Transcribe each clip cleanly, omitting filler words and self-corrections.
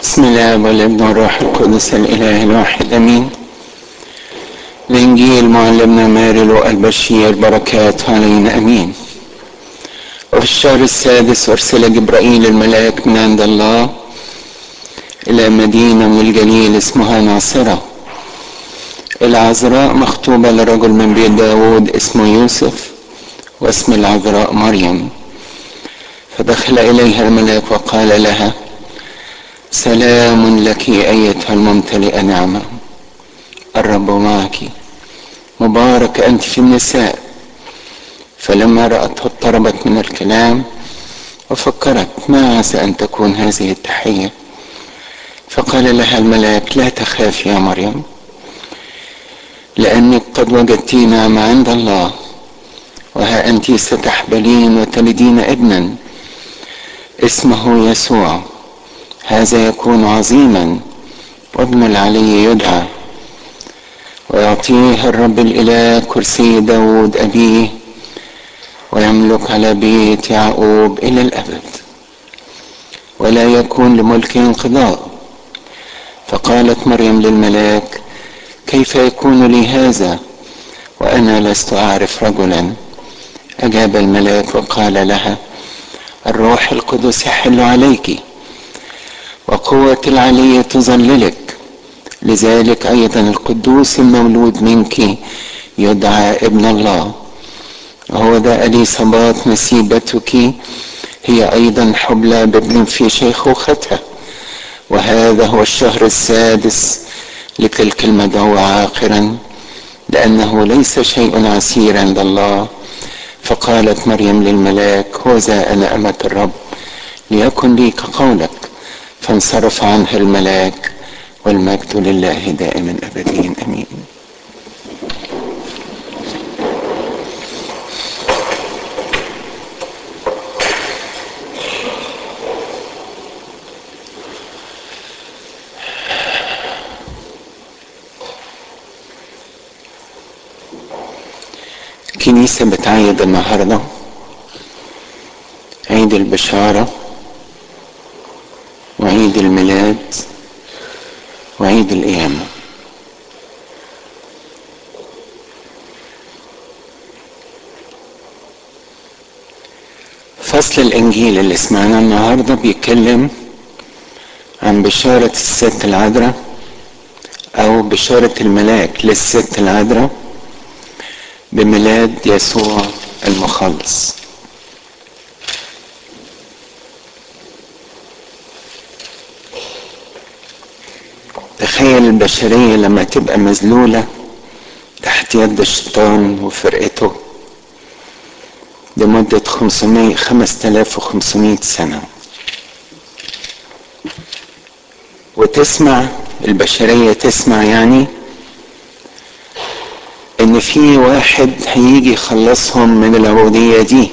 بسم الله والابن والروح القدس الاله الواحد امين. الانجيل معلمنا ماري البشير بركات علينا امين. وفي الشهر السادس ارسل جبرائيل الملاك من عند الله الى مدينة من الجليل اسمها ناصرة العذراء مخطوبة لرجل من بيت داود اسمه يوسف واسم العذراء مريم. فدخل اليها الملاك وقال لها: سلام لك ايتها الممتلئة نعمة، الرب معك، مبارك انت في النساء. فلما رأته اضطربت من الكلام وفكرت ما عسى ان تكون هذه التحية. فقال لها الملاك: لا تخافي يا مريم، لانك قد وجدت نعمة عند الله، وها انت ستحبلين وتلدين ابنا اسمه يسوع. هذا يكون عظيما، وابن العلي يدعى، ويعطيه الرب الإله كرسي داود أبيه، ويملك على بيت يعقوب إلى الأبد، ولا يكون لملكه انقضاء. فقالت مريم للملاك: كيف يكون لي هذا وأنا لست أعرف رجلا؟ أجاب الملاك وقال لها: الروح القدس يحل عليك، وقوة العلي تظللك، لذلك أيضا القدوس المولود منك يدعى ابن الله. وهو ذا أليصابات نسيبتك هي أيضا حبلى بابن في شيخوختها، وهذا هو الشهر السادس لتلك المدعوة عاقرا، لأنه ليس شيء عسير عند الله. فقالت مريم للملاك: هوذا أنا أمة الرب، ليكن لي كقولك. فانصرف عنها الملاك، والمجد لله دائما أبدين أمين. الكنيسة بتعيد النهاردة عيد البشارة وعيد الميلاد وعيد القيامة. فصل الإنجيل اللي سمعناه النهاردة بيتكلم عن بشارة الست العذراء أو بشارة الملاك للست العذراء بميلاد يسوع المخلص. تخيل البشرية لما تبقى مذلولة تحت يد الشيطان وفرقته لمدة 5500 سنة، وتسمع البشرية تسمع يعني ان في واحد هيجي يخلصهم من العبودية دي.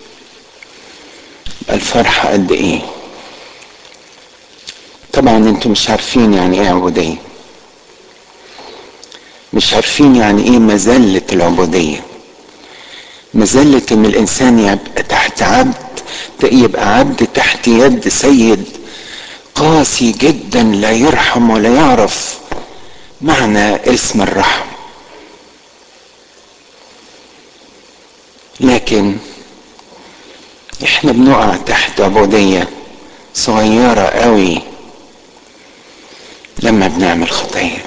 الفرحة قد ايه؟ طبعا انتم مش عارفين يعني ايه عبودية، مش عارفين يعني ايه مذلة العبودية. مذلة ان الانسان يبقى تحت عبد، يبقى عبد تحت يد سيد قاسي جدا لا يرحم ولا يعرف معنى اسم الرحم. لكن احنا بنقع تحت عبودية صغيرة قوي لما بنعمل خطية.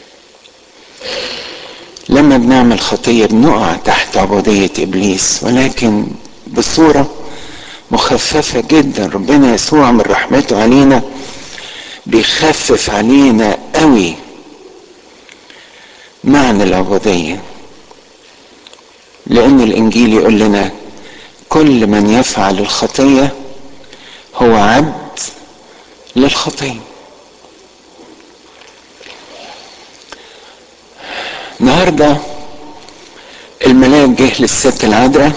لما بنعمل خطية بنقع تحت عبودية إبليس، ولكن بصورة مخففة جدا. ربنا يسوع من رحمته علينا بيخفف علينا قوي معنى العبودية، لأن الإنجيل يقول لنا كل من يفعل الخطية هو عبد للخطية. النهارده الملاك جه للست العذراء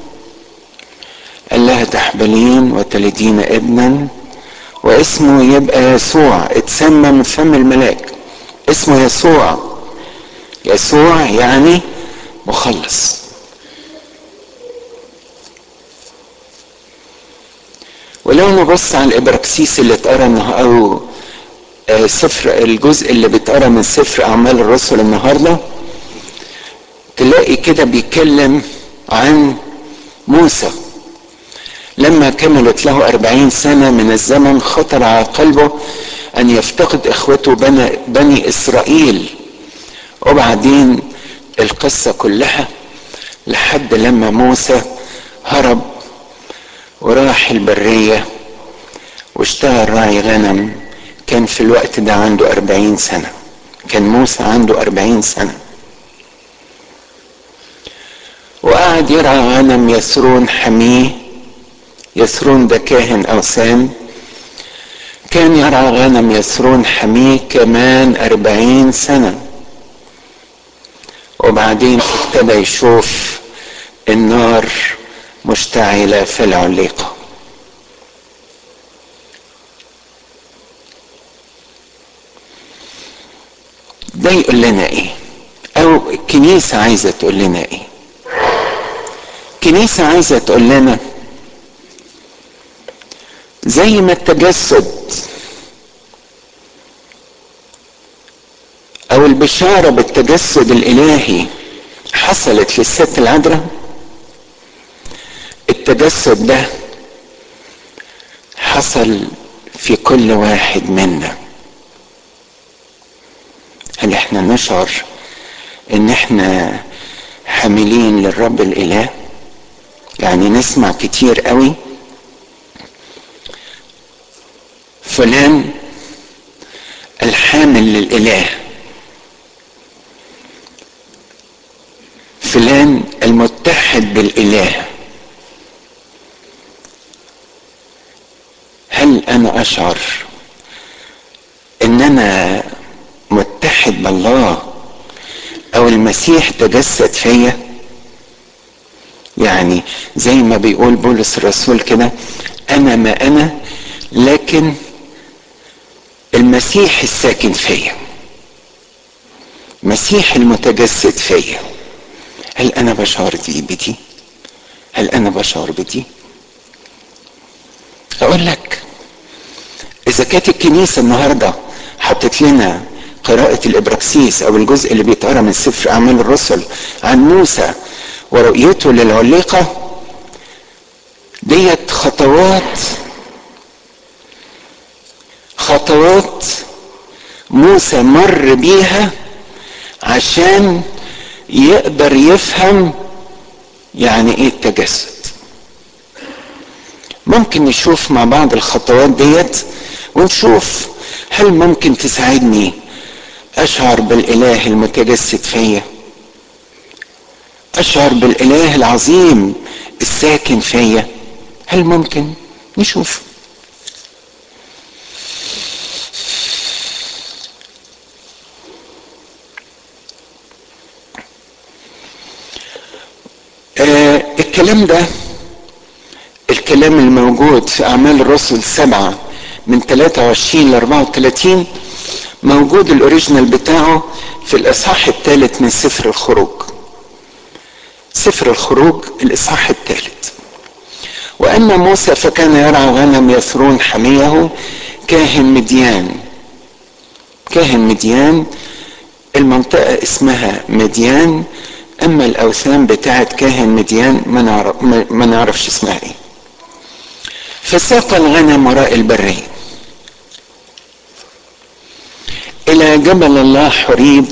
قال لها: تحبلين وتلدين ابنا واسمه يبقى يسوع. اتسمى من فم الملاك، اسمه يسوع. يسوع يعني مخلص. ولو نبص على الابراكسيس اللي اتقرا او سفر الجزء اللي بيتقرا من سفر اعمال الرسل النهارده، تلاقي كده بيتكلم عن موسى لما كملت له 40 سنة من الزمن خطر على قلبه ان يفتقد اخوته بني اسرائيل. وبعدين القصة كلها لحد لما موسى هرب وراح البرية واشتغل راعي غنم. كان في الوقت ده عنده 40 سنة، كان موسى عنده 40 سنة، وقعد يرعى غنم يسرون حميه. يسرون ده كاهن أوثان، كان يرعى غنم يسرون حميه كمان 40 سنة. وبعدين ابتدى يشوف النار مشتعلة في العليقة. ده يقول لنا ايه؟ او الكنيسة عايزة تقول لنا ايه؟ الكنيسة عايزة تقول لنا زي ما التجسد او البشارة بالتجسد الالهي حصلت للست العذراء، التجسد ده حصل في كل واحد منا. هل احنا نشعر ان احنا حاملين للرب الاله؟ يعني نسمع كتير قوي فلان الحامل للاله، فلان المتحد بالاله. هل انا اشعر ان انا متحد بالله او المسيح تجسد فيا؟ يعني زي ما بيقول بولس الرسول كده، انا ما انا لكن المسيح الساكن فيا، مسيح المتجسد فيا. هل انا بشعر بدي؟ هل انا بشعر بدي؟ اقول لك، اذا كانت الكنيسة النهاردة حطت لنا قراءة الابراكسيس او الجزء اللي بيتقرا من سفر اعمال الرسل عن موسى ورؤيته للعليقة، ديت خطوات موسى مر بيها عشان يقدر يفهم يعني ايه التجسد. ممكن نشوف مع بعض الخطوات ديت ونشوف هل ممكن تساعدني اشعر بالاله المتجسد فيا، اشعر بالاله العظيم الساكن فيا. هل ممكن؟ نشوف. الكلام ده، الكلام الموجود في اعمال الرسل 7 من 23 ل 34 موجود الاوريجينال بتاعه في الاصحاح الثالث من سفر الخروج. سفر الخروج الاصحاح الثالث. واما موسى فكان يرعى غنم يثرون حميه كاهن مديان. كاهن مديان المنطقة اسمها مديان، اما الاوثان بتاعت كاهن مديان ما نعرفش اسمها ايه. فساق الغنم وراء البرية الى جبل الله حريب،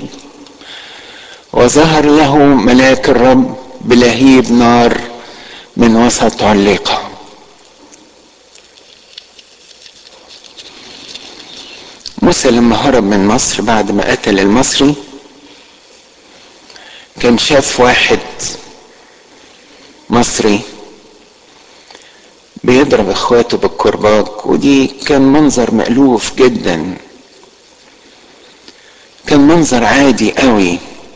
وظهر له ملاك الرب بلهيب نار من وسط عليقة. موسى لما هرب من مصر بعد ما قتل المصري كان شاف واحد مصري بيضرب اخواته بالكرباج، ودي كان منظر مألوف جدا، كان منظر عادي قوي.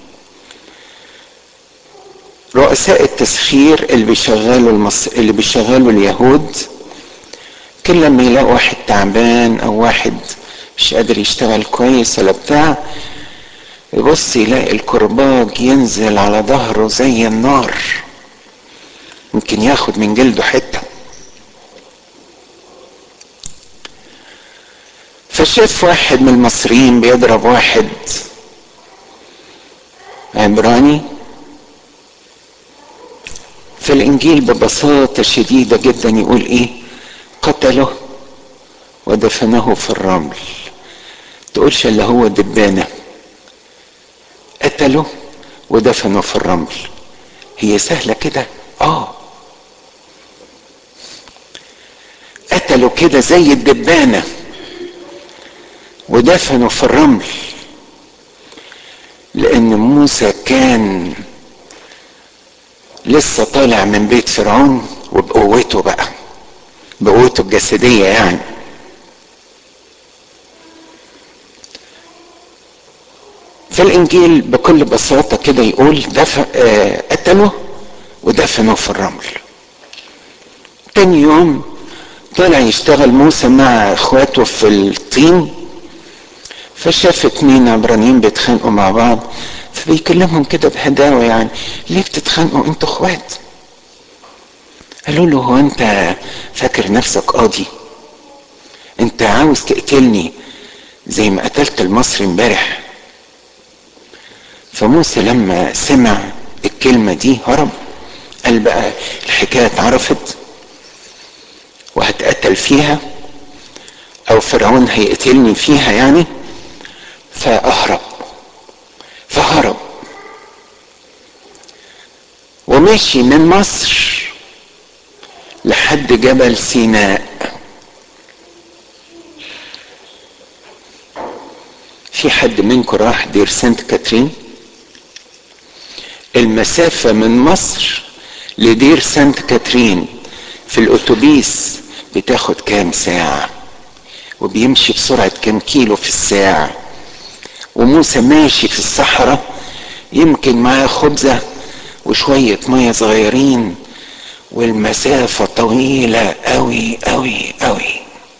رؤساء التسخير اللي بيشغلوا اليهود كل لما يلاقوا واحد تعبان او واحد مش قادر يشتغل كويس ولا بتاع، يبص يلاقي الكرباج ينزل على ظهره زي النار، يمكن ياخد من جلده حته. فشاف واحد من المصريين بيضرب واحد عبراني. فالانجيل ببساطة شديدة جدا يقول ايه؟ قتله ودفنه في الرمل. تقولش اللي هو دبانة، قتله ودفنه في الرمل. هي سهلة كده؟ قتله كده زي الدبانة ودفنه في الرمل، لان موسى كان لسه طالع من بيت فرعون وبقوته بقى، بقوته الجسدية يعني. فالانجيل بكل بساطة كده يقول قتله ودفنه في الرمل. تاني يوم طلع يشتغل موسى مع اخواته في الطين، فشاف 2 عبرانيين بيتخانقوا مع بعض، فبيكلمهم كده بهداوة يعني: ليه بتتخانقوا انتوا اخوات؟ قالوا له: هو انت فاكر نفسك قاضي؟ انت عاوز تقتلني زي ما قتلت المصري امبارح؟ فموسى لما سمع الكلمة دي هرب، قال بقى الحكاية اتعرفت وهتقتل فيها، او فرعون هيقتلني فيها يعني. فهرب ومشي من مصر لحد جبل سيناء. في حد منكم راح دير سانت كاترين؟ المسافة من مصر لدير سانت كاترين في الاتوبيس بتاخد كام ساعة، وبيمشي بسرعة كام كيلو في الساعة. وموسى ماشي في الصحراء، يمكن معاه خبزة وشوية مية صغيرين، والمسافة طويلة قوي قوي قوي.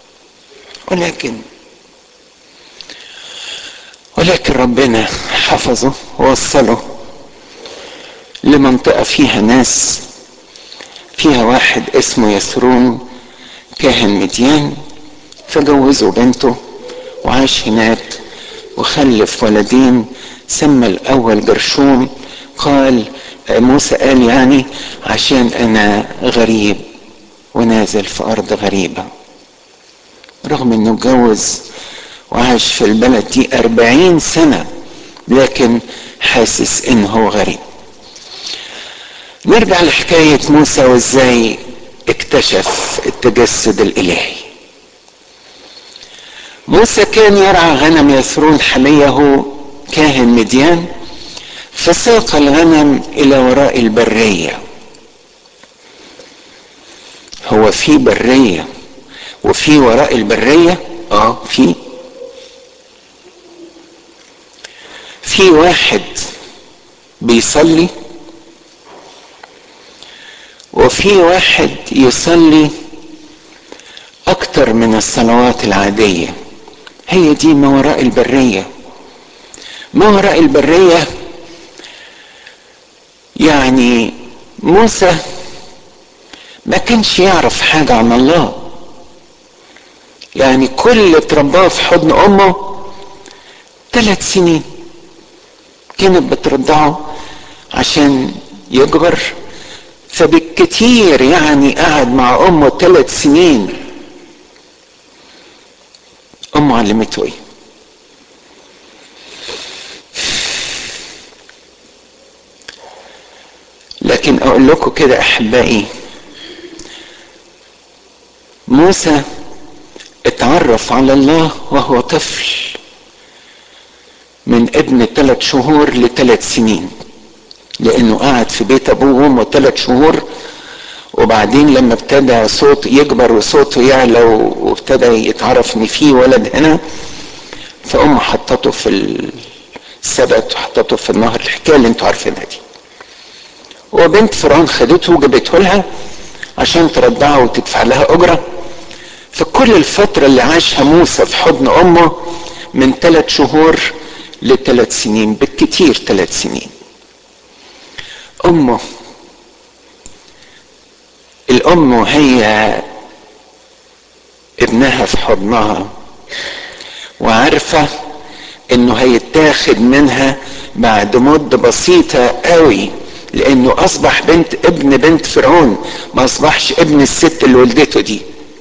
ولكن ربنا حفظه ووصله لمنطقة فيها ناس، فيها واحد اسمه يثرون كاهن مديان، فجوزوا بنته وعاش هناك وخلف ولدين. سمى الاول جرشوم، موسى قال يعني عشان انا غريب ونازل في ارض غريبة، رغم انه اتجوز وعاش في البلد دي 40 سنة، لكن حاسس انه هو غريب. نرجع لحكاية موسى وازاي اكتشف التجسد الالهي. موسى كان يرعى غنم يثرون حميه كاهن مديان، فساق الغنم الى وراء البرية. هو في برية وفي وراء البرية؟ في واحد بيصلي، وفي واحد يصلي اكتر من الصلوات العادية. هي دي ما وراء البرية. ما وراء البرية يعني موسى ما كانش يعرف حاجة عن الله، يعني كل اترباه في حضن امه 3 سنين كانت بترضعه عشان يكبر، فبالكتير يعني قعد مع امه 3 سنين. امه علمته ايه؟ لكن اقول لكم كده احبائي، موسى اتعرف على الله وهو طفل، من ابن 3 شهور ل3 سنين، لانه قعد في بيت ابوه وامه 3 شهور. وبعدين لما ابتدى صوت يكبر وصوته يعلى وابتدى يتعرف ان في ولد هنا، فامه حطته في السبت وحطته في النهر، الحكايه اللي انتوا عارفينها دي. وبنت فرعون خدته وجابته لها عشان ترضعها وتدفع لها اجره. فكل الفتره اللي عاشها موسى في حضن امه من 3 شهور ل3 سنين، بالكتير 3 سنين. الام وهي ابنها في حضنها وعارفة انه هيتاخد منها بعد مدة بسيطة قوي، لانه اصبح ابن بنت فرعون، ما اصبحش ابن الست اللي ولدته دي.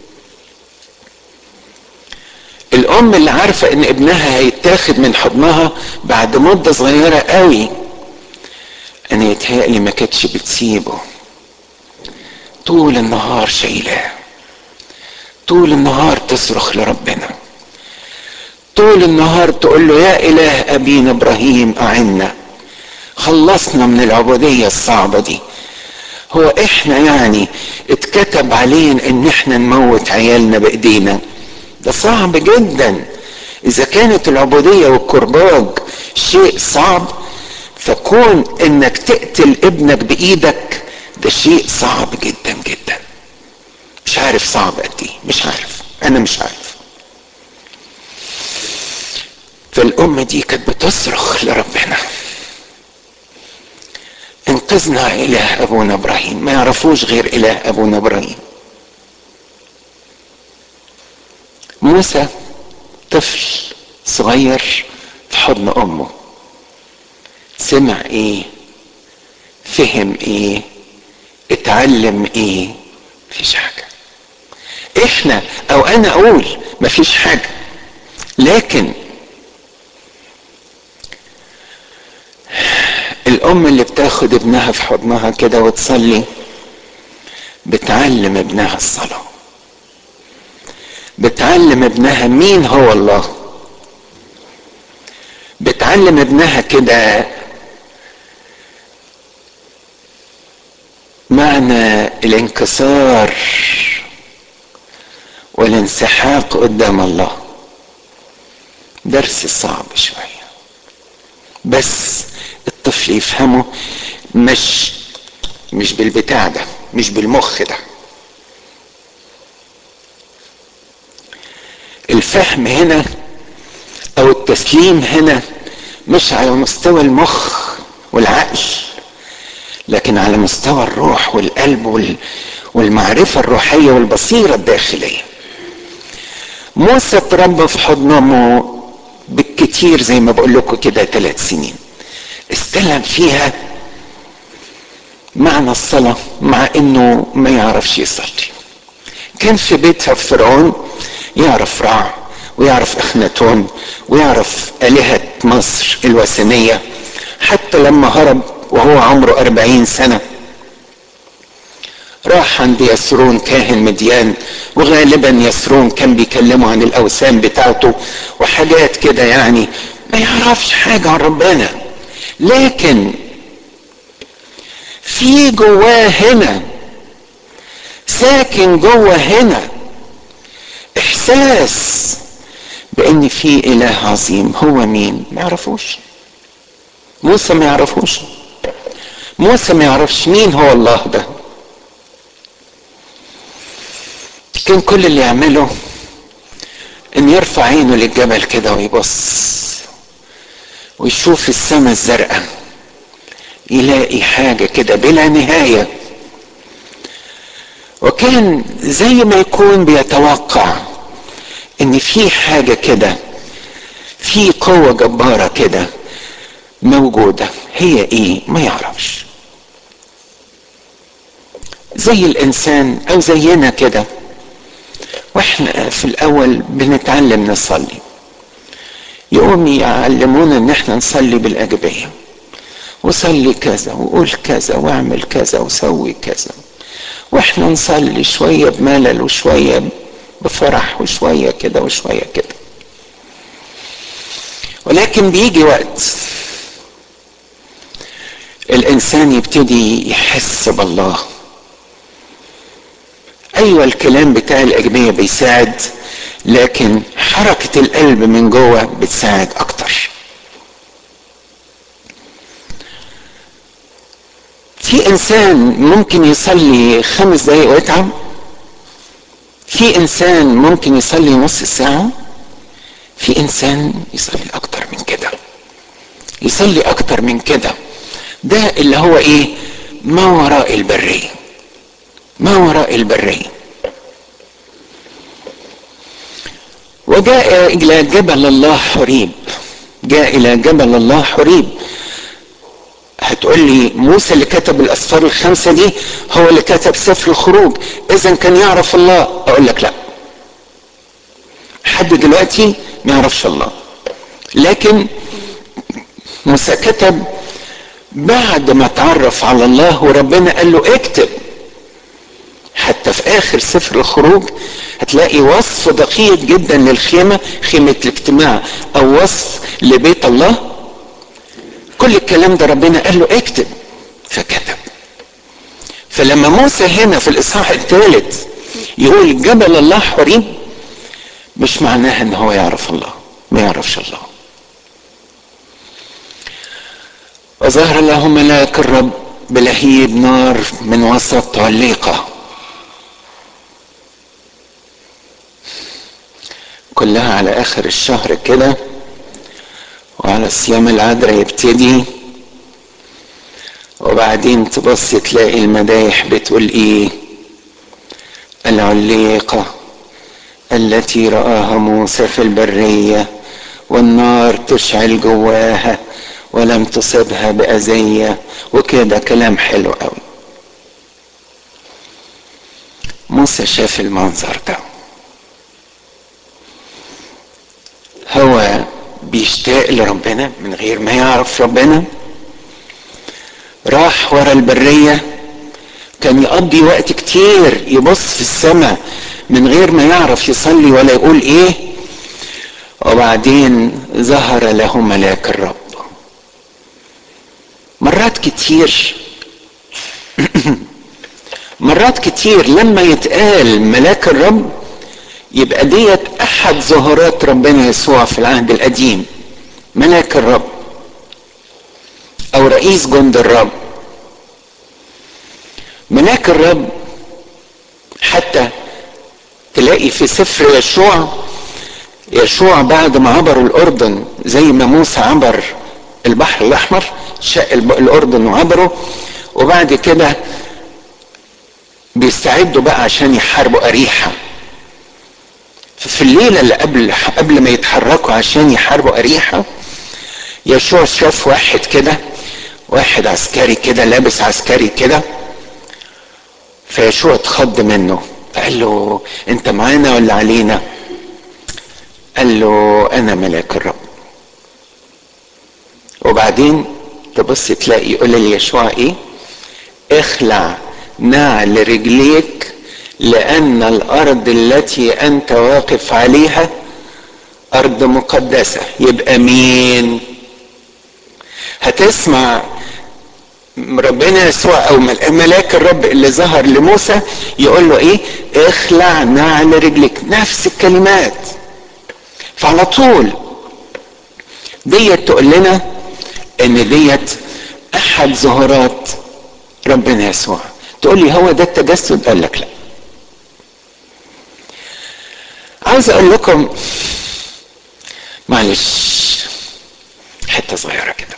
الام اللي عارفة ان ابنها هيتاخد من حضنها بعد مدة صغيرة قوي، انا يتهيألي ما كانتش بتسيبه، طول النهار شايلاه، طول النهار تصرخ لربنا، طول النهار تقول له يا اله ابينا ابراهيم اعنا، خلصنا من العبودية الصعبة دي. هو احنا يعني اتكتب علينا ان احنا نموت عيالنا بايدينا؟ ده صعب جدا. اذا كانت العبودية والكرباج شيء صعب، فكون انك تقتل ابنك بايدك ده شيء صعب جدا جدا. مش عارف صعب قد ايه، مش عارف، انا مش عارف. فالام دي كانت بتصرخ لربنا انقذنا اله ابونا ابراهيم. ما يعرفوش غير اله ابونا ابراهيم. موسى طفل صغير في حضن امه، سمع ايه؟ فهم ايه؟ اتعلم ايه؟ مفيش حاجة. احنا او انا اقول مفيش حاجة، لكن الام اللي بتاخد ابنها في حضنها كده وتصلي بتعلم ابنها الصلاة، بتعلم ابنها مين هو الله، بتعلم ابنها كده معنى الانكسار والانسحاق قدام الله. درس صعب شوية بس الطفل يفهمه، مش بالبتاع ده، مش بالمخ ده. الفهم هنا او التسليم هنا مش على مستوى المخ والعقل، لكن على مستوى الروح والقلب والمعرفة الروحية والبصيرة الداخلية. موسى اتربى في حضن امه بالكتير زي ما بقول لكم كده 3 سنين، استلم فيها معنى الصلاة مع انه ما يعرفش يصلي. كان في بيتها في فرعون يعرف رع ويعرف اخناتون ويعرف آلهة مصر الوثنية، حتى لما هرب وهو عمره 40 سنة راح عند يسرون كاهن مديان، وغالبا يسرون كان بيكلمه عن الاوثان بتاعته وحاجات كده، يعني ما يعرفش حاجة عن ربنا، لكن في جواه هنا، ساكن جوه هنا احساس بان في اله عظيم. هو مين؟ ما يعرفوش. موسى ما يعرفوش. موسى ما يعرفش مين هو الله ده. كان كل اللي يعمله ان يرفع عينه للجبل كده ويبص ويشوف السماء الزرقاء، يلاقي حاجة كده بلا نهاية، وكان زي ما يكون بيتوقع ان في حاجة كده، في قوة جبارة كده موجودة. هي ايه؟ ما يعرفش. زي الانسان او زينا كده، واحنا في الاول بنتعلم نصلي يقوم يعلمونا ان احنا نصلي بالاجبية، وصلي كذا وقول كذا واعمل كذا وسوي كذا، واحنا نصلي شوية بملل وشوية بفرح وشوية كده وشوية كده. ولكن بيجي وقت الانسان يبتدي يحس بالله. ايوه الكلام بتاع الاجبية بيساعد، لكن حركة القلب من جوه بتساعد اكتر. في انسان ممكن يصلي 5 دقايق ويتعب، في انسان ممكن يصلي نص ساعة، في انسان يصلي اكتر من كده، يصلي اكتر من كده. ده اللي هو ايه؟ ما وراء البرية، ما وراء البرية. وجاء الى جبل الله حريب. جاء الى جبل الله حريب. هتقول لي موسى اللي كتب الاسفار الخمسه دي هو اللي كتب سفر الخروج، اذا كان يعرف الله؟ اقول لك لا، حد دلوقتي ما يعرفش الله، لكن موسى كتب بعد ما تعرف على الله وربنا قال له اكتب. حتى في اخر سفر الخروج هتلاقي وصف دقيق جدا للخيمة، خيمة الاجتماع او وصف لبيت الله. كل الكلام ده ربنا قال له اكتب فكتب. فلما موسى هنا في الاصحاح الثالث يقول جبل الله حريب، مش معناها ان هو يعرف الله، ما يعرفش الله. وظهر له ملاك الرب بلهيب نار من وسط عليقة. كلها على اخر الشهر كده، وعلى الصيام العذراء يبتدي، وبعدين تبص تلاقي المدايح بتقول ايه؟ العليقة التي رآها موسى في البرية والنار تشعل جواها ولم تصبها بأذية. وكده كلام حلو قوي. موسى شاف المنظر ده، هو بيشتاق لربنا من غير ما يعرف ربنا. راح ورا البرية، كان يقضي وقت كتير يبص في السماء من غير ما يعرف يصلي ولا يقول ايه. وبعدين ظهر له ملاك الرب. مرات كتير مرات كتير لما يتقال ملاك الرب يبقى ديت احد ظهورات ربنا يسوع في العهد القديم. ملاك الرب او رئيس جند الرب. ملاك الرب حتى تلاقي في سفر يشوع بعد ما عبروا الاردن زي ما موسى عبر البحر الاحمر، شق الاردن وعبروا، وبعد كده بيستعدوا بقى عشان يحاربوا اريحة. في الليلة اللي قبل ما يتحركوا عشان يحاربوا اريحة، يشوع شاف واحد كده، واحد عسكري كده لابس عسكري كده، فيشوع اتخض منه، فقال له انت معانا ولا علينا؟ قال له انا ملاك الرب. وبعدين تبص تلاقي يقول ليشوع ايه؟ اخلع نعل رجليك لان الارض التي انت واقف عليها ارض مقدسة. يبقى مين هتسمع؟ ربنا يسوع او ملاك الرب اللي ظهر لموسى يقول له ايه؟ اخلع نعل رجلك. نفس الكلمات. فعلى طول ديت تقول لنا ان ديت احد ظهورات ربنا يسوع. تقول لي هو ده التجسد؟ قال لك لا. عايز اقول لكم معلش حته صغيره كده.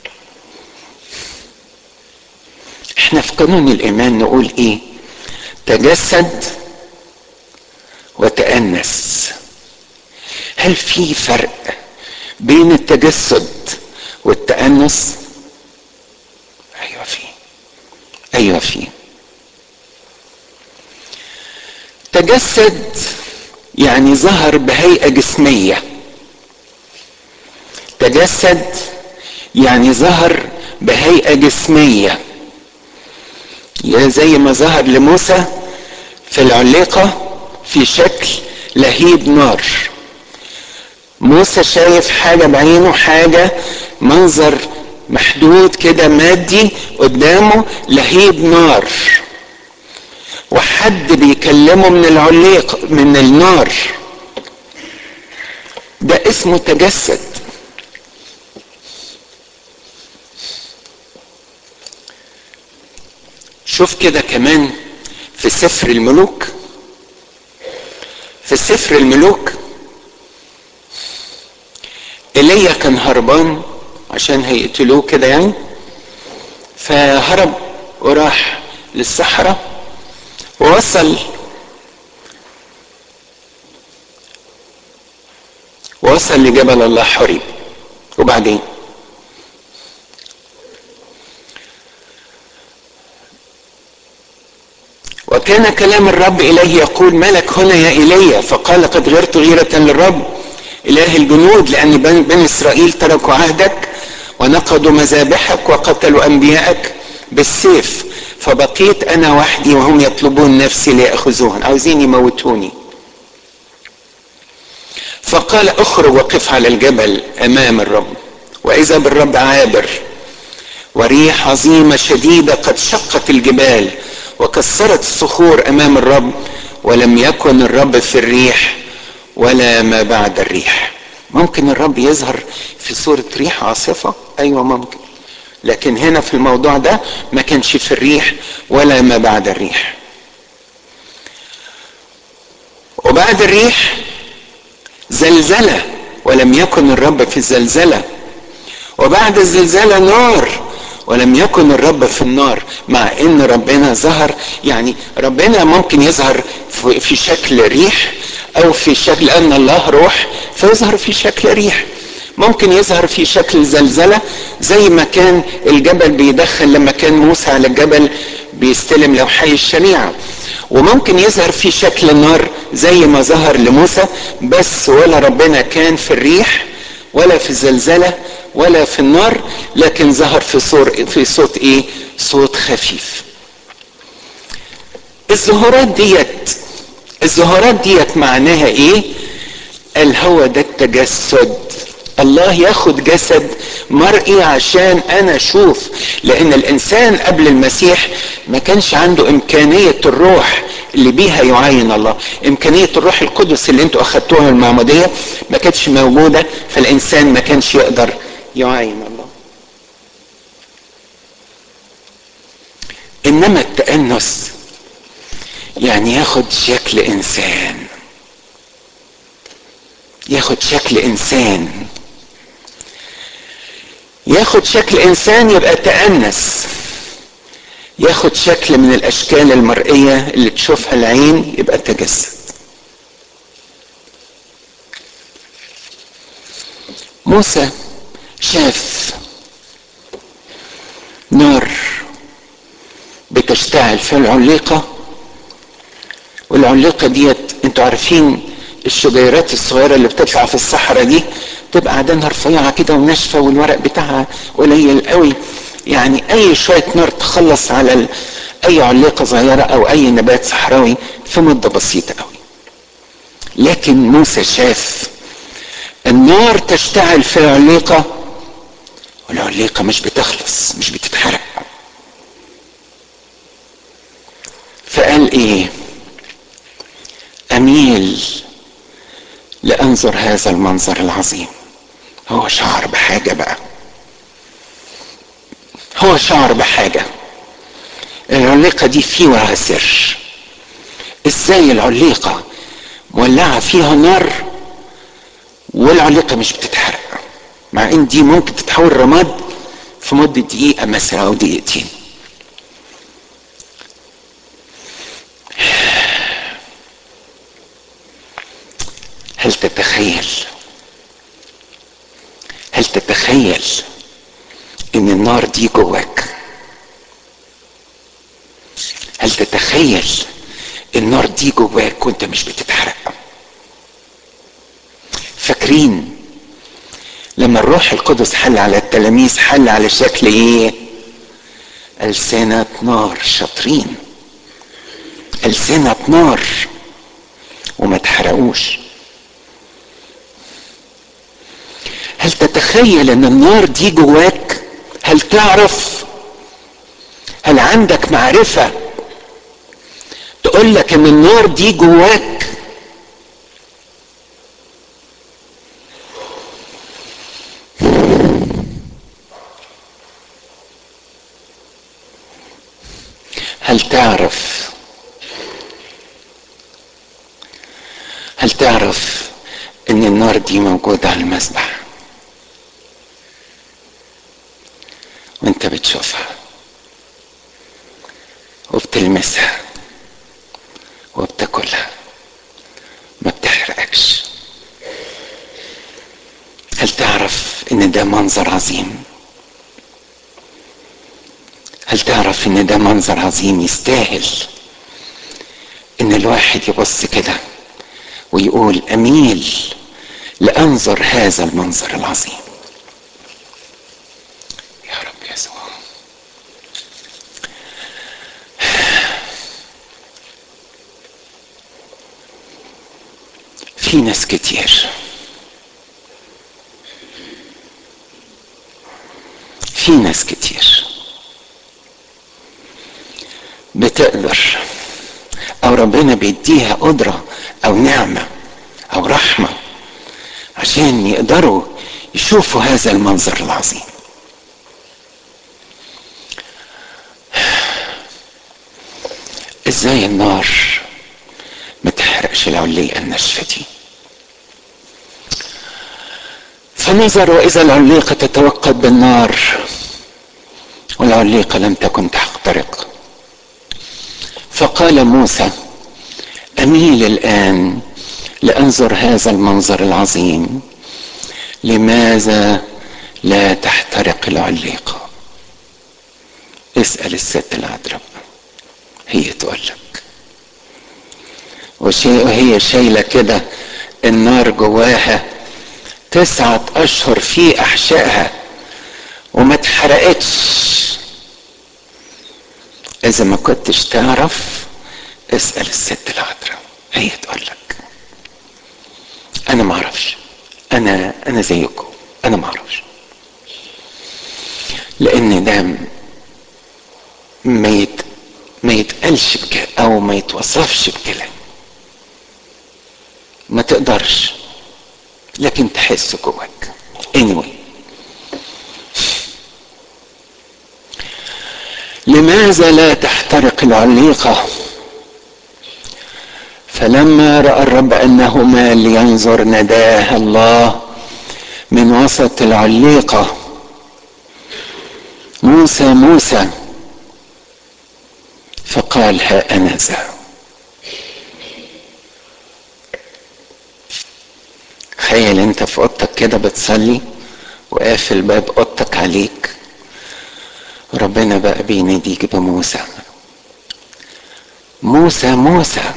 احنا في قانون الايمان نقول ايه؟ تجسد وتأنس. هل في فرق بين التجسد والتأنس؟ ايوه في. ايوه في. تجسد يعني ظهر بهيئة جسمية. تجسد يعني ظهر بهيئة جسمية، زي ما ظهر لموسى في العليقة في شكل لهيب نار. موسى شايف حاجة بعينه، حاجة منظر محدود كده مادي قدامه، لهيب نار، وحد بيكلمه من العليق من النار. ده اسمه تجسد. شوف كده كمان في سفر الملوك. في سفر الملوك ايليا كان هربان عشان هيقتلوه كده يعني، فهرب وراح للصحراء ووصل وصل لجبل الله حريب. وبعدين وكان كلام الرب إليه يقول ملك هنا يا إيليا، فقال قد غرت غيرة للرب إله الجنود، لأن بني إسرائيل تركوا عهدك ونقضوا مذابحك وقتلوا أنبيائك بالسيف، فبقيت أنا وحدي وهم يطلبون نفسي ليأخذوها، عاوزين يموتوني. فقال اخرج وقف على الجبل أمام الرب، وإذا بالرب عابر وريح عظيمة شديدة قد شقت الجبال وكسرت الصخور أمام الرب، ولم يكن الرب في الريح ولا ما بعد الريح. ممكن الرب يظهر في صورة ريح عاصفة؟ أيوة ممكن، لكن هنا في الموضوع ده ما كانش في الريح ولا ما بعد الريح. وبعد الريح زلزلة، ولم يكن الرب في الزلزلة. وبعد الزلزلة نار، ولم يكن الرب في النار. مع ان ربنا ظهر، يعني ربنا ممكن يظهر في شكل ريح، او في شكل ان الله روح فيظهر في شكل ريح. ممكن يظهر في شكل زلزلة زي ما كان الجبل بيدخل لما كان موسى على الجبل بيستلم لوحي الشريعة. وممكن يظهر في شكل نار زي ما ظهر لموسى، بس ولا ربنا كان في الريح ولا في الزلزلة ولا في النار، لكن ظهر في صوت ايه؟ صوت خفيف. الظهورات ديت معناها ايه؟ قال هو ده التجسد. الله ياخد جسد مرئي عشان انا اشوف، لان الانسان قبل المسيح ما كانش عنده امكانية الروح اللي بيها يعاين الله. امكانية الروح القدس اللي انتوا اخدتوها المعمودية ما كانتش موجودة، فالانسان ما كانش يقدر يعاين الله. انما التأنس يعني ياخد شكل انسان، ياخد شكل انسان، ياخد شكل انسان يبقى تأنس. ياخد شكل من الاشكال المرئية اللي تشوفها العين يبقى تجسد. موسى شاف نار بتشتعل في العليقة، والعليقة ديت انتوا عارفين الشجيرات الصغيرة اللي بتطلع في الصحراء دي تبقى عدنها رفيعة كده وناشفة والورق بتاعها قليل قوي، يعني اي شوية نار تخلص على اي عليقة صغيرة او اي نبات صحراوي في مدة بسيطة قوي. لكن موسى شاف النار تشتعل في العليقة، والعليقة مش بتخلص، مش بتتحرق. فقال ايه؟ اميل لانظر هذا المنظر العظيم. هو شعر بحاجة بقى، هو شعر بحاجة. العليقة دي في وراها سر. ازاي العليقة مولعة فيها نار والعليقة مش بتتحرق، مع ان دي ممكن تتحول رماد في مدة دقيقة مثلا او دقيقتين؟ هل تتخيل، هل تتخيل ان النار دي جواك؟ هل تتخيل النار دي جواك وانت مش بتتحرق؟ فاكرين لما الروح القدس حل على التلاميذ حل على شكل ايه؟ ألسنة نار. شاطرين، ألسنة نار وما تحرقوش. هل تتخيل ان النار دي جواك؟ هل تعرف، هل عندك معرفة تقولك ان النار دي جواك؟ هل تعرف، هل تعرف ان النار دي موجودة على المذبح وانت بتشوفها وبتلمسها وبتاكلها، ما بتحرقكش؟ هل تعرف ان ده منظر عظيم؟ هل تعرف ان ده منظر عظيم يستاهل ان الواحد يبص كده ويقول اميل لانظر هذا المنظر العظيم؟ يا رب يسوع. في ناس كتير، في ناس كتير بتقدر، او ربنا بيديها قدرة او نعمة او رحمة عشان يقدروا يشوفوا هذا المنظر العظيم. ازاي النار ما تحرقش العليقة الناشفة دي؟ فنظر واذا العليقة تتوقد بالنار والعليقة لم تكن تحترق. فقال موسى اميل الان لانظر هذا المنظر العظيم، لماذا لا تحترق العليقة؟ اسأل الست العذراء، هي تقول لك. وهي شايلة كده النار جواها 9 أشهر في احشائها وما اتحرقتش. اذا ما كنتش تعرف اسأل الست العذراء، هي تقول لك. انا ما اعرفش، انا زيكم، انا ما اعرفش، لان ده ما يتقالش بكده او ما يتوصفش بكده، ما تقدرش، لكن تحس جواك. anyway، لماذا لا تحترق العليقة؟ فلما رأى الرب انه مال لينظر ناداه الله من وسط العليقة: موسى موسى. فقال: ها انا ذا. تخيل انت في اوضتك كده بتصلي وقافل باب اوضتك عليك، ربنا بقى بيناديك بموسى. موسى موسى،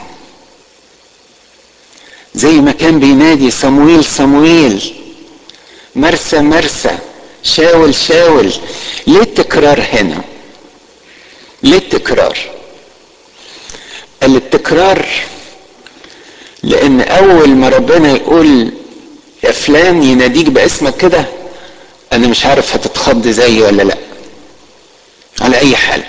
زي ما كان بينادي صمويل صمويل، مرسى مرسى، شاول شاول. ليه التكرار هنا؟ ليه التكرار؟ التكرار لان اول ما ربنا يقول يا فلان، يناديك باسمك كده، انا مش عارف هتتخض زيي ولا لا. على اي حال،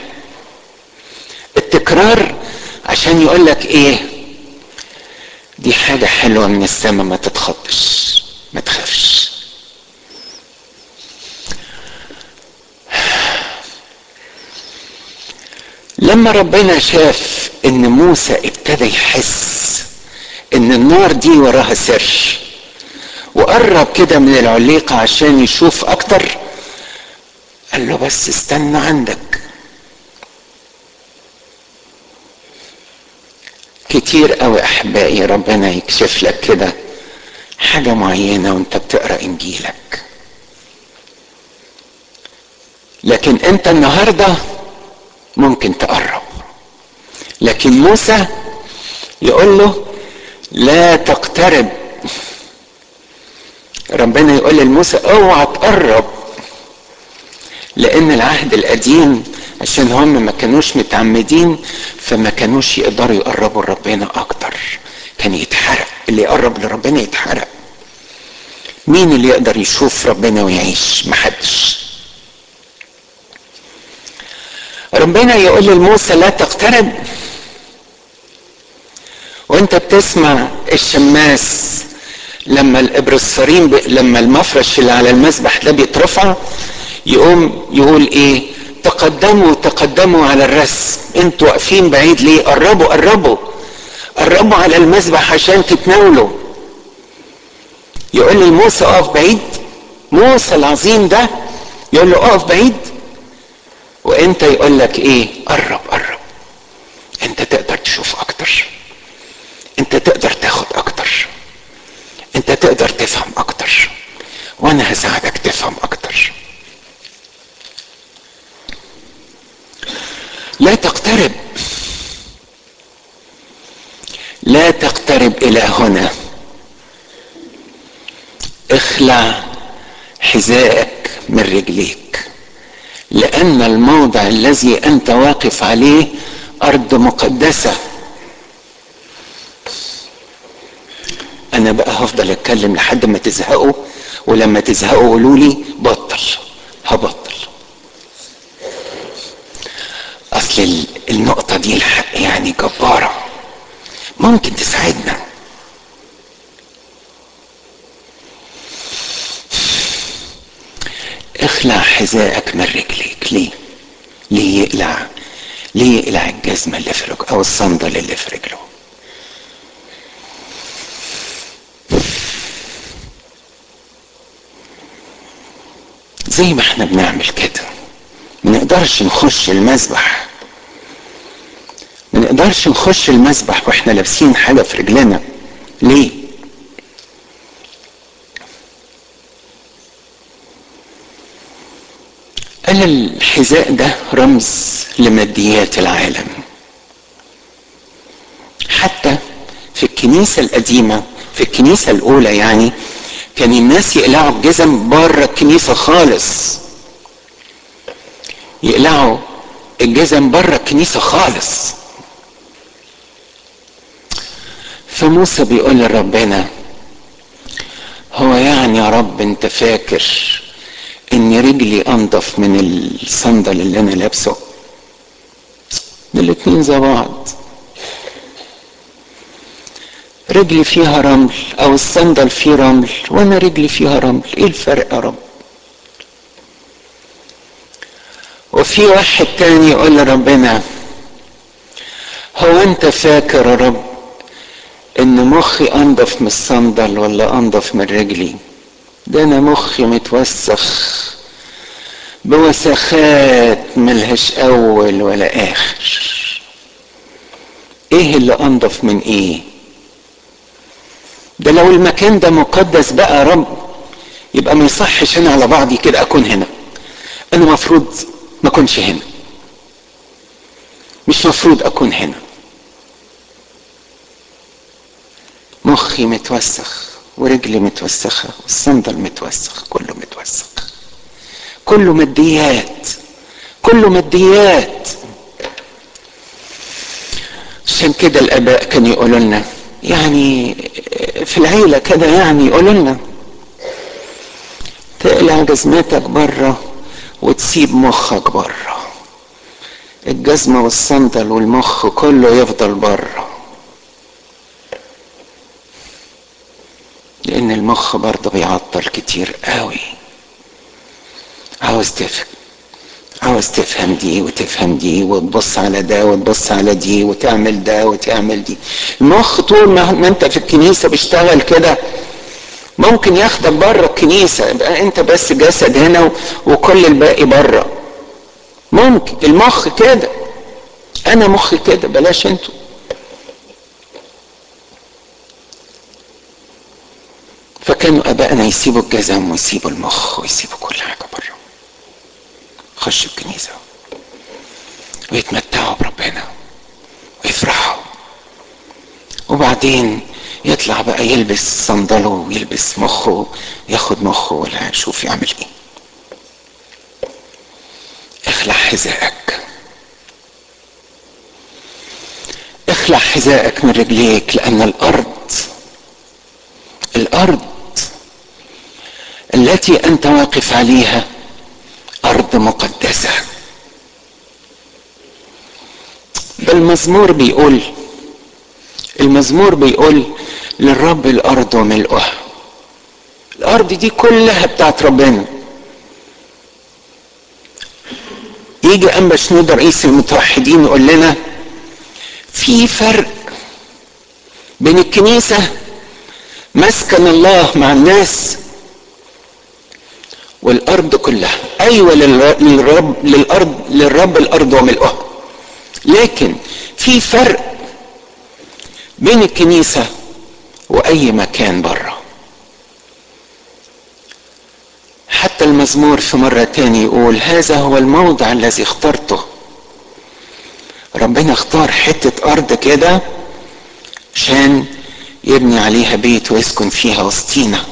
التكرار عشان يقول لك ايه؟ دي حاجة حلوة من السماء، ما تتخضش، ما تخافش. لما ربنا شاف ان موسى ابتدى يحس ان النار دي وراها سر، وقرب كده من العليقة عشان يشوف اكتر، قال له بس استنى عندك. كتير قوي احبائي ربنا يكشف لك كده حاجة معينة وانت بتقرأ انجيلك، لكن انت النهاردة ممكن تقرب. لكن موسى يقول له لا تقترب، ربنا يقول لموسى اوعى تقرب، لان العهد القديم عشان هم ما كانوش متعمدين فما كانوش يقدروا يقربوا لربنا اكتر، كان يتحرق، اللي يقرب لربنا يتحرق. مين اللي يقدر يشوف ربنا ويعيش؟ محدش. ربنا يقول لموسى لا تقترب، وانت بتسمع الشماس لما الابرصارين لما المفرش اللي على المذبح ده بيترفع يقوم يقول ايه؟ تقدموا تقدموا على الرسم. انتوا واقفين بعيد ليه؟ قربوا قربوا قربوا على المذبح عشان تتناولوا. يقول لموسى اقف بعيد، موسى العظيم ده يقول له اقف بعيد، وانت يقول لك ايه؟ قرب قرب. انت تقدر تشوف اكتر، انت تقدر تاخد اكتر، انت تقدر تفهم اكتر، وانا هساعدك تفهم اكتر. لا تقترب، لا تقترب الى هنا، اخلع حذائك من رجليك، لان الموضع الذي انت واقف عليه ارض مقدسة. انا بقى هفضل اتكلم لحد ما تزهقوا، ولما تزهقوا قولوا لي بطل، هبطل. اصل النقطة دي الحق يعني جبارة، ممكن تساعدنا. اخلع حذائك من رجليك. ليه يقلع؟ ليه يقلع الجزمة اللي في رجله او الصندل اللي في رجله؟ زي ما احنا بنعمل كده ما نقدرش نخش المسبح، ما نقدرش نخش المسبح واحنا لابسين حاجة في رجلنا. ليه؟ قال الحذاء ده رمز لماديات العالم. حتى في الكنيسة القديمة، في الكنيسة الأولى يعني، كان الناس يقلعوا الجزم بره الكنيسة خالص، يقلعوا الجزم بره الكنيسة خالص. فموسى بيقول لربنا: هو يعني يا رب انت فاكر ان رجلي انضف من الصندل اللي انا لابسه؟ الاتنين زي بعض، رجلي فيها رمل او الصندل فيه رمل وانا رجلي فيها رمل، ايه الفرق يا رب؟ وفي واحد تاني يقول لربنا: هو انت فاكر يا رب ان مخي انضف من الصندل ولا انضف من رجلي؟ ده انا مخي متوسخ بوسخات ملهاش اول ولا اخر. ايه اللي انضف من ايه؟ ده لو المكان ده مقدس بقى يا رب، يبقى ما يصحش انا على بعضي كده اكون هنا. انا مفروض ما اكونش هنا، مش مفروض اكون هنا. مخي متوسخ ورجلي متوسخة والصندل متوسخ، كله متوسخ، كله ماديات، كله ماديات. عشان كده الاباء كانوا يقولوا لنا يعني في العيلة كده، يعني يقولوا لنا تقلع جزمتك بره وتسيب مخك بره، الجزمة والصندل والمخ كله يفضل بره، لان المخ برضه بيعطل كتير قوي. عاوز تفهم دي وتفهم دي وتبص على ده وتبص على دي وتعمل ده وتعمل دي. المخ طول ما انت في الكنيسة بيشتغل كده ممكن ياخدك بره الكنيسة، يبقى انت بس جسد هنا وكل الباقي بره. ممكن المخ كده، انا مخي كده، بلاش انتوا. فكانوا ابائنا يسيبوا الجزم ويسيبوا المخ ويسيبوا كل حاجة بره، خشوا الكنيسة ويتمتعوا بربنا ويفرحوا، وبعدين يطلع بقى يلبس صندله ويلبس مخه، ياخد مخه ولا شوف يعمل ايه. اخلع حذائك، اخلع حذائك من رجليك، لان الارض التي انت واقف عليها ارض مقدسة. بل المزمور بيقول للرب الارض وملؤها. الارض دي كلها بتاعت ربنا. يجي انبا شنودة رئيس المتوحدين يقول لنا في فرق بين الكنيسة مسكن الله مع الناس والارض كلها. ايوه للرب الارض وملؤها، لكن في فرق بين الكنيسة واي مكان بره. حتى المزمور في مرة تاني يقول هذا هو الموضع الذي اخترته. ربنا اختار حتة ارض كده عشان يبني عليها بيت ويسكن فيها وسطينا.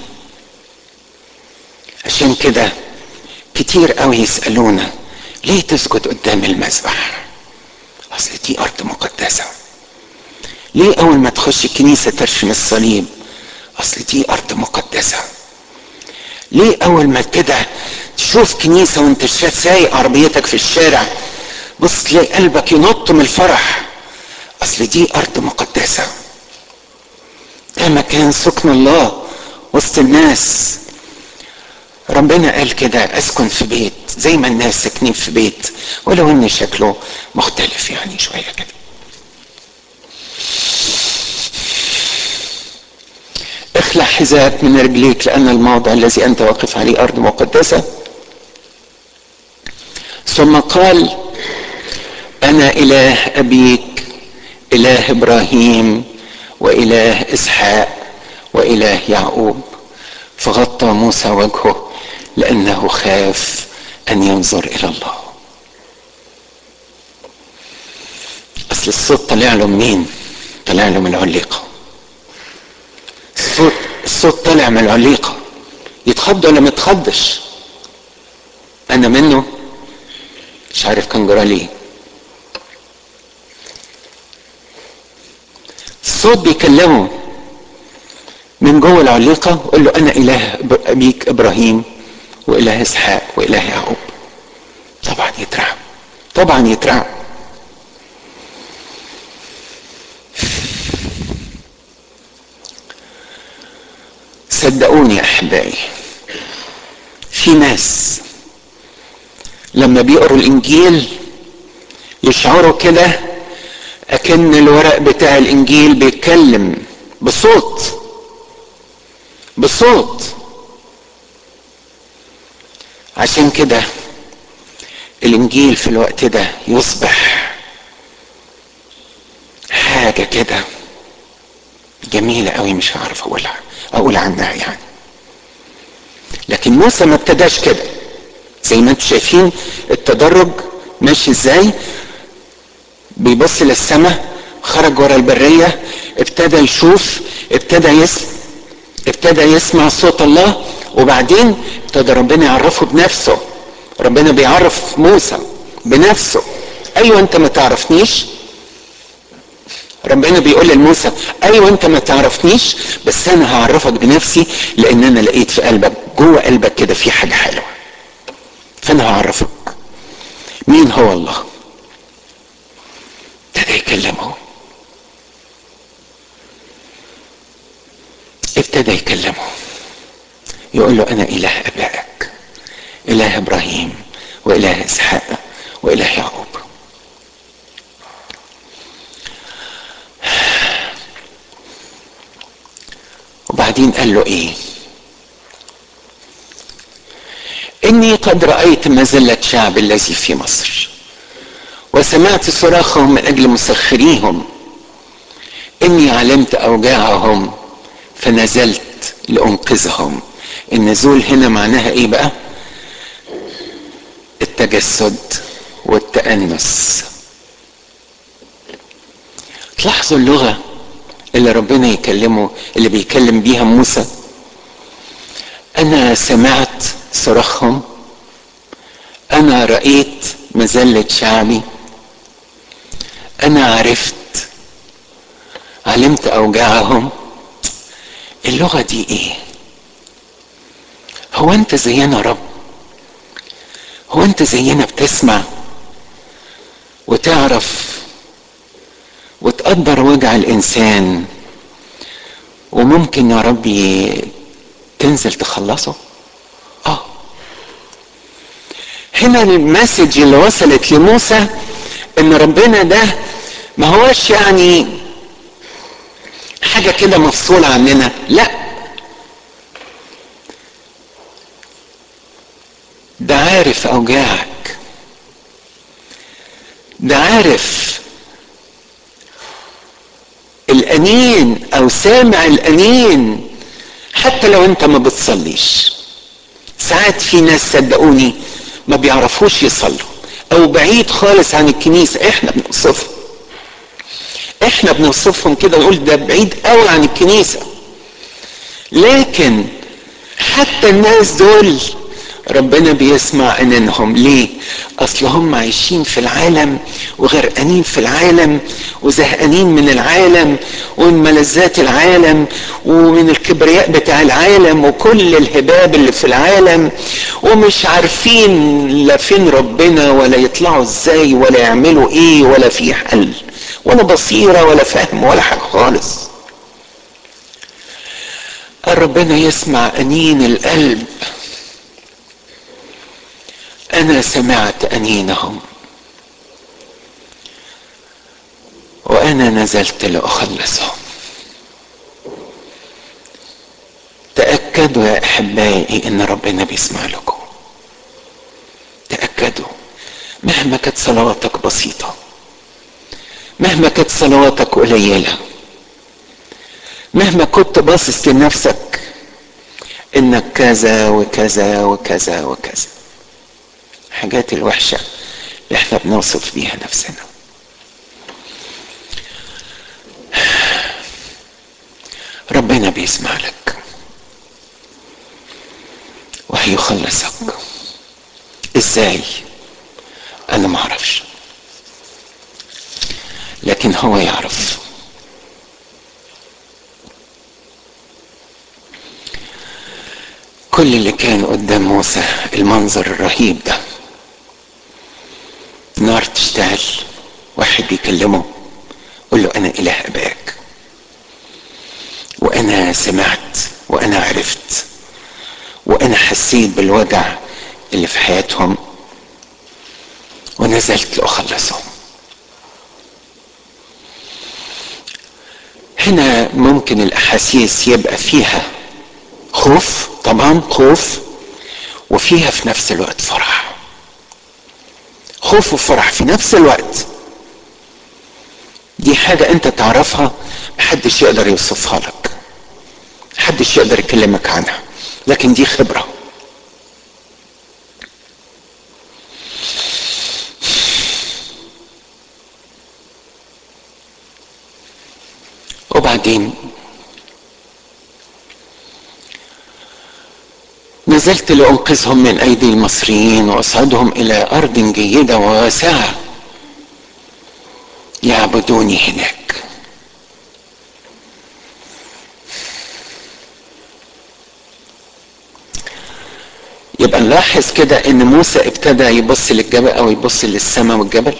عشان كده كتير قوي يسألونا ليه تسجد قدام المذبح؟ اصل دي ارض مقدسة. ليه اول ما تخش الكنيسة ترشم الصليب؟ اصل دي ارض مقدسة. ليه اول ما كده تشوف كنيسة وانت سايق عربيتك في الشارع بص تلاقي قلبك ينط من الفرح؟ اصل دي ارض مقدسة. ده مكان سكن الله وسط الناس. ربنا قال كده اسكن في بيت زي ما الناس ساكنين في بيت، ولو ان شكله مختلف يعني شوية كده. اخلع حذاءك من رجليك لان الموضع الذي انت واقف عليه ارض مقدسة. ثم قال انا اله ابيك اله ابراهيم واله اسحاق واله يعقوب. فغطى موسى وجهه لانه خاف ان ينظر الى الله. اصل الصوت طلع له منين؟ طلع له من العليقة. الصوت طلع من العليقة. يتخض ولا ما يتخضش؟ انا منه مش عارف كان جرى ليه. الصوت بيكلمه من جوه العليقة وقال له انا اله ابيك ابراهيم واله اسحاق واله يعقوب. طبعا يترعب، طبعا يترعب. صدقوني يا احبائي، في ناس لما بيقروا الانجيل يشعروا كده اكن الورق بتاع الانجيل بيتكلم بصوت بصوت. عشان كده الانجيل في الوقت ده يصبح حاجة كده جميلة قوي مش هعرف اقول عنها يعني. لكن موسى ما ابتداش كده. زي ما انتم شايفين التدرج ماشي ازاي. بيبص للسماء، خرج ورا البرية، ابتدى يشوف، ابتدى يسمع صوت الله، وبعدين ابتدى ربنا يعرفه بنفسه. ربنا بيعرف موسى بنفسه. ايوه انت ما تعرفنيش. ربنا بيقول لموسى ايوه انت ما تعرفنيش بس انا هعرفك بنفسي لان انا لقيت في قلبك جوه قلبك كده في حاجة حلوة، فانا هعرفك مين هو الله. ابتدى يكلمه، ابتدى يكلمه يقول له انا اله ابائك اله ابراهيم واله اسحاق واله يعقوب. وبعدين قال له ايه؟ اني قد رأيت مذلة شعب الذي في مصر وسمعت صراخهم من اجل مسخريهم. اني علمت اوجاعهم فنزلت لانقذهم. النزول هنا معناها ايه بقى؟ التجسد والتأنس. تلاحظوا اللغة اللي ربنا يكلمه اللي بيكلم بيها موسى. انا سمعت صراخهم، انا رأيت مذلة شعبي، انا علمت اوجاعهم. اللغة دي ايه؟ هو انت زينا رب؟ هو انت زينا بتسمع وتعرف وتقدر وجع الانسان وممكن يا ربي تنزل تخلصه؟ هنا المسج اللي وصلت لموسى ان ربنا ده ما هوش يعني حاجة كده مفصولة عننا، لا، ده عارف اوجاعك، ده عارف الانين او سامع الانين حتى لو انت ما بتصليش. ساعات في ناس صدقوني ما بيعرفوش يصلوا او بعيد خالص عن الكنيسة، احنا بنوصفهم كده نقول ده بعيد قوي عن الكنيسة، لكن حتى الناس دول ربنا بيسمع انهم ليه؟ اصل هم عايشين في العالم وغرقانين في العالم وزهقانين من العالم ومن ملذات العالم ومن الكبرياء بتاع العالم وكل الهباب اللي في العالم، ومش عارفين لا فين ربنا ولا يطلعوا ازاي ولا يعملوا ايه ولا في حل ولا بصيرة ولا فهم ولا حاجة خالص. ربنا يسمع انين القلب. انا سمعت انينهم وانا نزلت لاخلصهم. تأكدوا يا احبائي ان ربنا بيسمع لكم، تأكدوا. مهما كانت صلواتك بسيطة، مهما كانت صلواتك قليلة، مهما كنت باصص لنفسك انك كذا وكذا وكذا وكذا، الحاجات الوحشة اللي احنا بنوصف بيها نفسنا، ربنا بيسمع لك وهيخلصك. ازاي؟ انا ما اعرفش، لكن هو يعرف. كل اللي كان قدام موسى المنظر الرهيب ده، نار تشتعل، واحد بيكلمه قل له انا اله اباك، وانا سمعت وانا عرفت وانا حسيت بالوجع اللي في حياتهم ونزلت لاخلصهم. هنا ممكن الاحاسيس يبقى فيها خوف، طبعا خوف، وفيها في نفس الوقت فرح. خوف وفرح في نفس الوقت، دي حاجة انت تعرفها، محدش يقدر يوصفها لك، محدش يقدر يكلمك عنها، لكن دي خبرة. وبعدين نزلت لأنقذهم من أيدي المصريين وأصعدهم إلى أرض جيدة وواسعة يعبدوني هناك. يبقى نلاحظ كده ان موسى ابتدى يبص للجبل او يبص للسماء والجبل،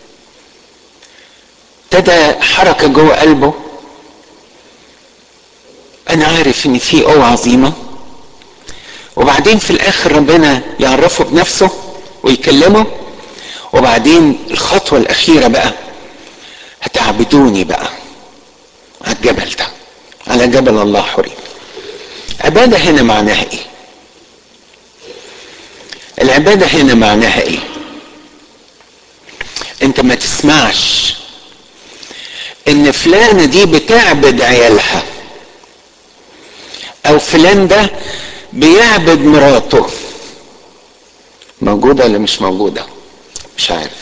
ابتدى حركة جوه قلبه. انا عارف ان في قوة عظيمة، وبعدين في الاخر ربنا يعرفه بنفسه ويكلمه، وبعدين الخطوة الاخيرة بقى هتعبدوني بقى على الجبل ده، على جبل الله حريم. عبادة هنا معناها ايه؟ العبادة هنا معناها ايه؟ انت ما تسمعش ان فلانة دي بتعبد عيالها، او فلان ده بيعبد مراته. موجودة ولا مش موجودة؟ مش عارف.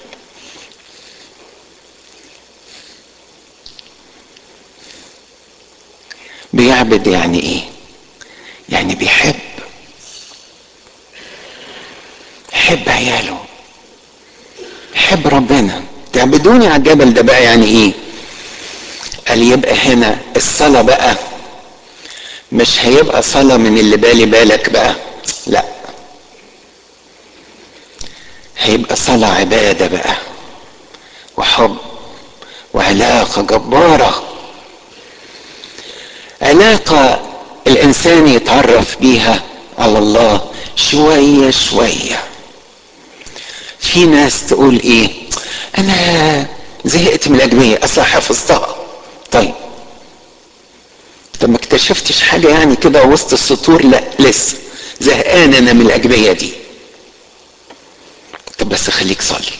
بيعبد يعني ايه؟ يعني بيحب عياله، يحب ربنا. تعبدوني على الجبل ده بقى يعني ايه؟ قال يبقى هنا الصلاة بقى مش هيبقى صلاة من اللي بالي بالك بقى، لا، هيبقى صلاة عبادة بقى وحب وعلاقة جبارة، علاقة الانسان يتعرف بيها على الله شوية شوية. في ناس تقول ايه؟ انا زهقت من الاجبية اصلا حفظتها. طيب ما اكتشفتش حاجة يعني كده وسط السطور؟ لا لسه زهقان انا من الاجبية دي. طب بس خليك صلي،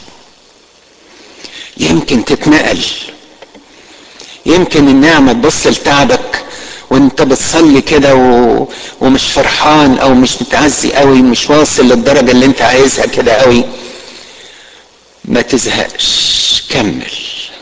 يمكن تتنقل، يمكن النعمة تبص لتعبك وانت بتصلي كده ومش فرحان او مش متعزي قوي، مش واصل للدرجة اللي انت عايزها كده قوي، ما تزهقش، كمل.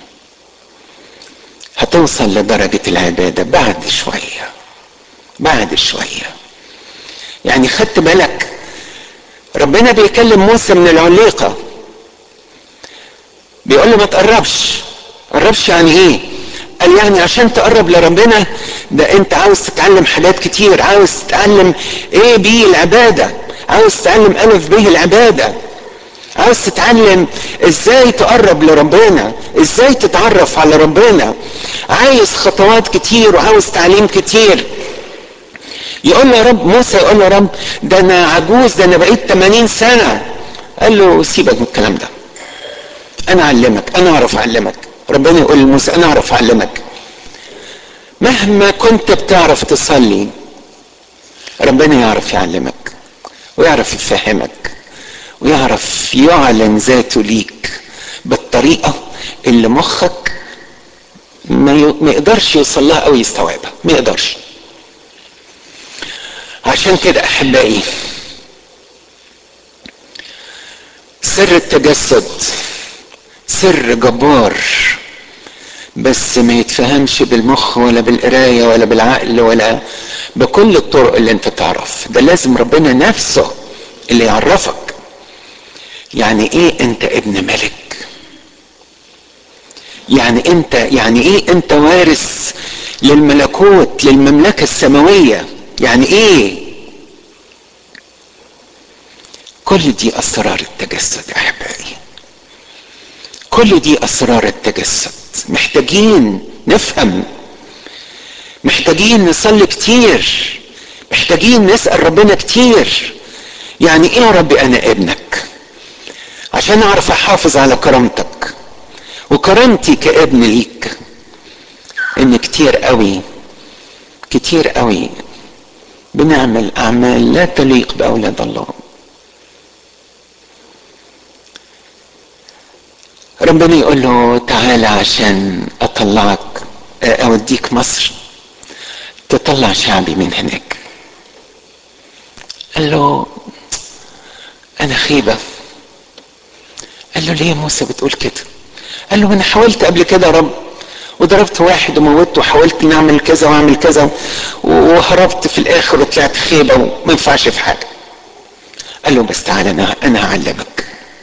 هتوصل لدرجة العبادة بعد شوية، بعد شوية. يعني خدت بالك ربنا بيكلم موسى من العليقة، بيقول له ما تقربش. قربش يعني ايه؟ قال يعني عشان تقرب لربنا ده انت عاوز تتعلم حاجات كتير، عاوز تتعلم ايه بيه العبادة، عاوز تتعلم الف به العبادة، عاوز تتعلم ازاي تقرب لربنا، ازاي تتعرف على ربنا، عايز خطوات كتير وعاوز تعليم كتير. يقول له يا رب، موسى يقول له يا رب ده انا عجوز، ده انا بقيت 80 سنة. قال له سيبك من الكلام ده، انا اعلمك، انا اعرف اعلمك. ربنا يقول لموسى انا اعرف اعلمك. مهما كنت بتعرف تصلي ربنا يعرف يعلمك ويعرف يفهمك ويعرف يعلن ذاته ليك بالطريقة اللي مخك ما يقدرش يوصل لها او يستوعبها، ما يقدرش. عشان كده احبائي سر التجسد سر جبار، بس ما يتفهمش بالمخ ولا بالقراية ولا بالعقل ولا بكل الطرق اللي انت تعرف. ده لازم ربنا نفسه اللي يعرفك يعني ايه انت ابن ملك، يعني ايه انت وارث للملكوت، للمملكة السماوية، يعني ايه. كل دي اسرار التجسد يا احبائي، كل دي اسرار التجسد. محتاجين نفهم، محتاجين نصلي كتير، محتاجين نسأل ربنا كتير. يعني ايه يا رب انا ابنك؟ عشان اعرف احافظ على كرامتك وكرامتي كابن ليك. ان كتير قوي كتير قوي بنعمل اعمال لا تليق باولاد الله. ربنا يقول له تعالى عشان اطلعك، اوديك مصر تطلع شعبي من هناك. قال له انا خيبة. قال له ليه يا موسى بتقول كده؟ قال له انا حاولت قبل كده يا رب، وضربت واحد وموته وحاولت نعمل كذا واعمل كذا وهربت في الاخر وطلعت خيبة وما ينفعش في حاجة. قال له بس تعالى انا هعلمك،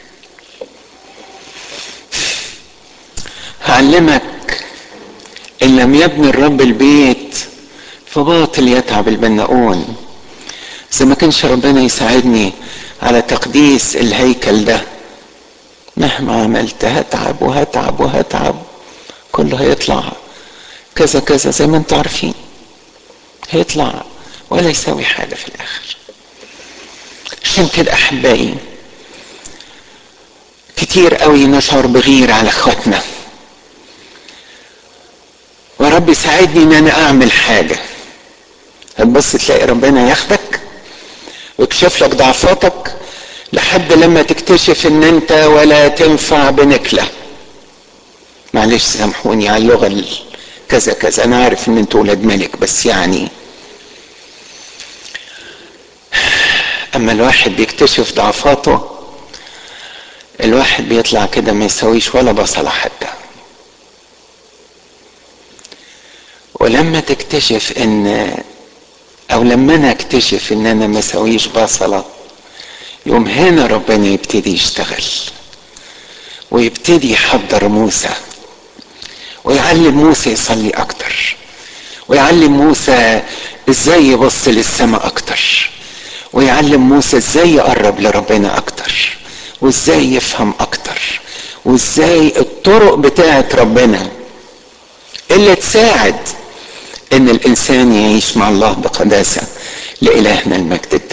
هعلمك. ان لم يبني الرب البيت فباطل يتعب البناؤون. اذا ما كانش ربنا يساعدني على تقديس الهيكل ده مهما عملت هتعب وهتعب وهتعب، كله هيطلع كذا كذا زي ما انتوا عارفين، هيطلع ولا يساوي حاجة في الاخر. عشان كده احبائي كتير قوي نشعر بغير على اخواتنا، ورب يساعدني ان انا اعمل حاجة. هتبص تلاقي ربنا ياخدك ويكشف لك ضعفاتك لحد لما تكتشف ان انت ولا تنفع بنكلة. معلش سامحوني على اللغة كذا كذا، انا عارف ان انتوا ولاد ملك، بس يعني اما الواحد بيكتشف ضعفاته الواحد بيطلع كده ما يسويش ولا بصلة حتى. ولما تكتشف لما انا اكتشف ان انا ما سويش بصلة، يوم هنا ربنا يبتدي يشتغل ويبتدي يحضر موسى ويعلم موسى يصلي اكتر، ويعلم موسى ازاي يبص للسماء اكتر، ويعلم موسى ازاي يقرب لربنا اكتر، وازاي يفهم اكتر، وازاي الطرق بتاعت ربنا اللي تساعد ان الانسان يعيش مع الله بقداسة. لإلهنا المجد.